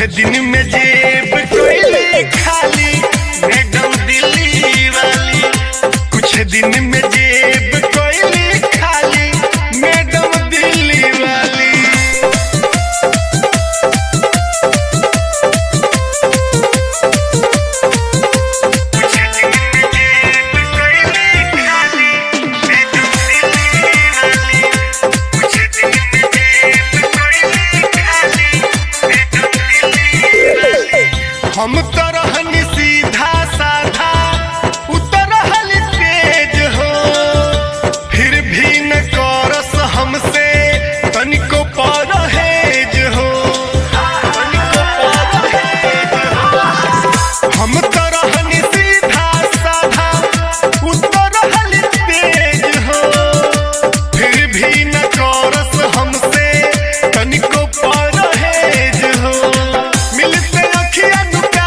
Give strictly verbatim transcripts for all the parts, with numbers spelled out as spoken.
दिन में जेब कोयले खाली मैडम दिल्ली वाली। कुछ दिन में जेब कोयले खाली मैडम दिल्ली वाली। हम तो रहनी सीधा साधा उतरहल तेज हो, फिर भी न करस हमसे तनिको परहेज हो, तनिको परहेज हो। हम तो रहनी सीधा साधा उतरहल तेज हो, फिर भी न करस हमसे तनिको परहेज हो। मिलते अखिया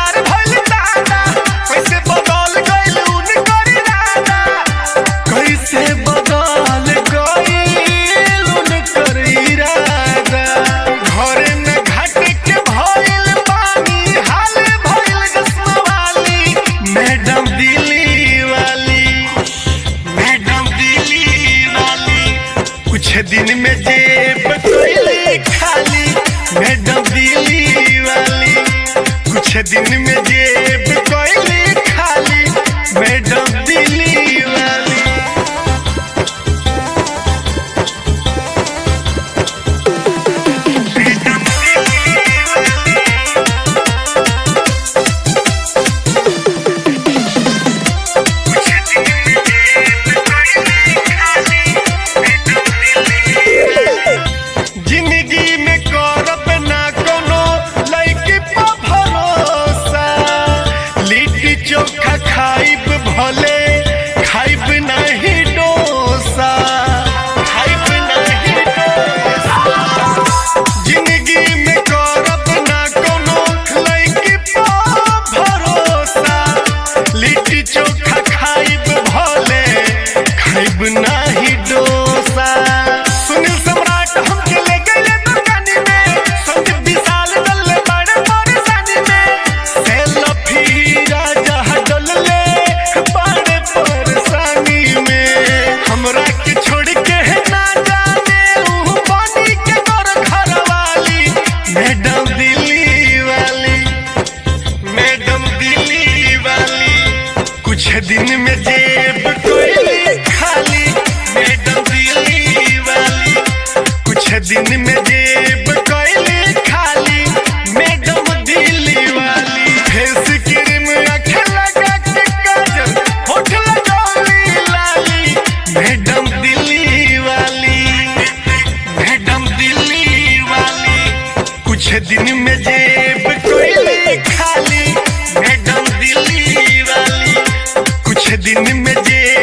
कैसे बदल गइल उनकर इरादा। घरे न घाट के भइल पानी हाल भइल चश्मा वाली मैडम दिल्ली वाली, मैडम दिल्ली वाली। कुछ दिन में जेब कोयले खाली मैडम दिल्ली वाली। कुछ दिन में जेब कोयले खाली मैडम दिल्ली वाली। जिंदगी में करब ना कोनो लइकी पे भरोसा, लिट्टी चोखा खाइब भले खाइब नहीं डोसा, खाइब नहीं डोसा। जिंदगी में करब ना कोनो लइकी पे भरोसा, लिट्टी चोखा खाइब भले खाइब नहीं डोसा। सुनील सम्राट हमके ले गए दुकानी में, संदीप विशाल डल बड़े परेशानी में, सेल्फी राजा डल ले बड़े परेशानी में। हमरा के छोड़ के है ना जाने ऊ पानी के गोर घर वाली मैडम दिल्ली वाली, मैडम दिल्ली वाली। कुछ दिन में जेब कोयले खाली मैडम दिल्ली वाली। कुछ दिन में जेब कोयले खाली मैडम दिल्ली वाली। फेस क्रीम आँखें लगा के काजल होठ लगावी लाली मैडम दिल्ली वाली, मैडम दिल्ली वाली। कुछ दिन में जेब कोयले खाली मैडम दिल्ली वाली। कुछ दिन में जेब